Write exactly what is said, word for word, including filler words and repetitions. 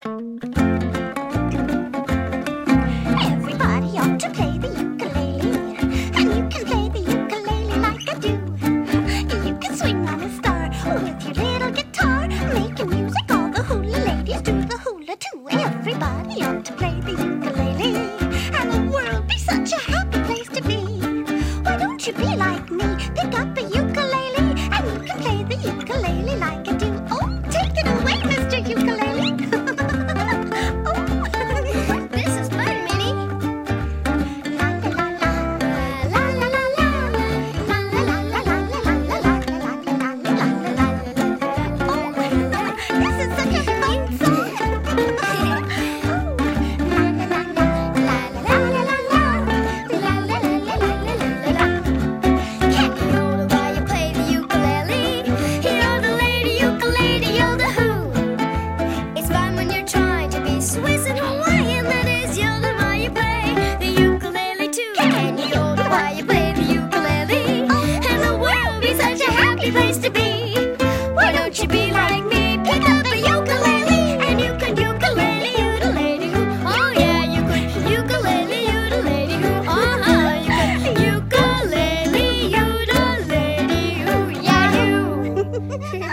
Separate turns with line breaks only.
Everybody ought to play the ukulele, and you can play the ukulele like I do. You can swing on a star with your little guitar, making music. All the hula ladies do the hula too. Everybody ought to play the ukulele, and the world be such a happy place to be. Why don't you be like me? Pick up a ukulele, and you can play the ukulele like I do. Oh, take it away, Mister Ukulele.
This is fun, Minnie.
La la la la la la la la la la la la la la la la la la. Oh, this is such a fun song.
Can you yodel while you play the ukulele? Yodel lady, ukulele, yodel hoo. It's fun when you're trying to be Swiss and Hawaiian. That is yodel while you play the ukulele too. Can you yodel while you play the ukulele? And the world be such a happy place to be. Why don't you be like me? Pick up a ukulele and you can ukulele, ukulele hoo. Oh yeah, you could ukulele, ukulele hoo. Uh-huh, you could ukulele, ukulele hoo. Yeah, you.